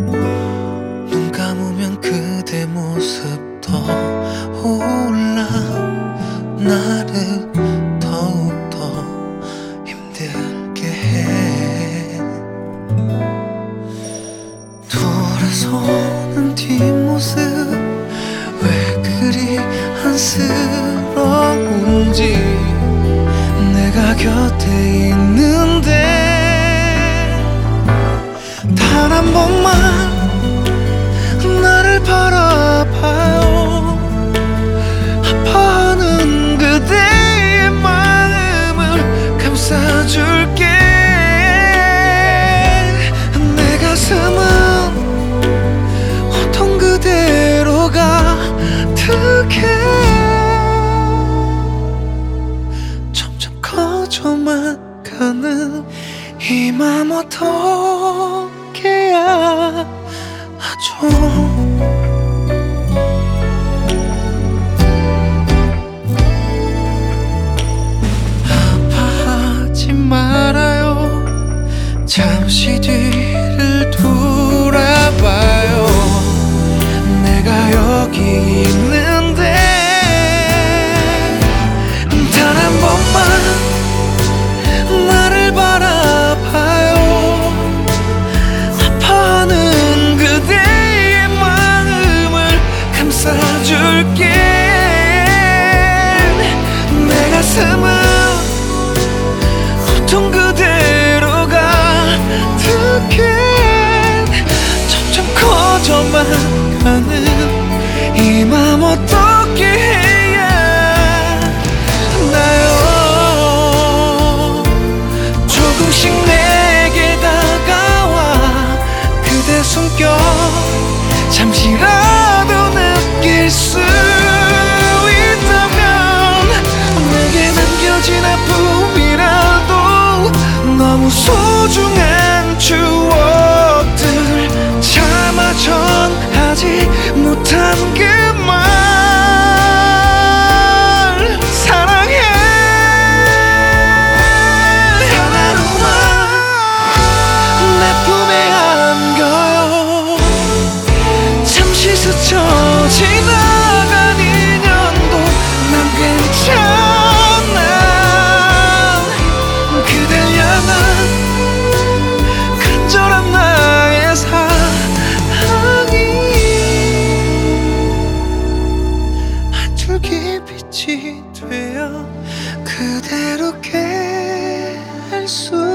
눈 감으면 그대 모습 떠올라 나를 더욱더 힘들게 해. 돌아서는 뒷모습 왜 그리 안쓰러운지. 내가 곁에 있는데 단 한 번만 나를 바라봐요. 아파하는 그대의 마음을 감싸줄게. 내 가슴은 호통 그대로 가득해. 점점 커져만 가는 이 맘 어떻게 해야 하죠. 아파하지 말아요. 잠시 뒤를 돌아봐요. 내가 여기 있는데 단 한 번만 나를 바라봐요. 아파하는 그대의 마음을 감싸줄게. 내 가슴은 호통 그대로 가득해. 점점 커져만 가는 이 맘 어떻게 해야 나요. 조금씩 내게 다가와 그대 손뼉 잠시라도 느낄 수 있다면 내게 남겨진 아픔이라도 너무 소중한 추억들 차마 전하지 못한 그 말 사랑해. 단 하루만 내 품에 안겨요. 잠시 스쳐 지나간 인연도 난 괜찮아. 그댈 향한 간절한 나의 사랑이 한 줄기 빛이 되어 그대로 깰 수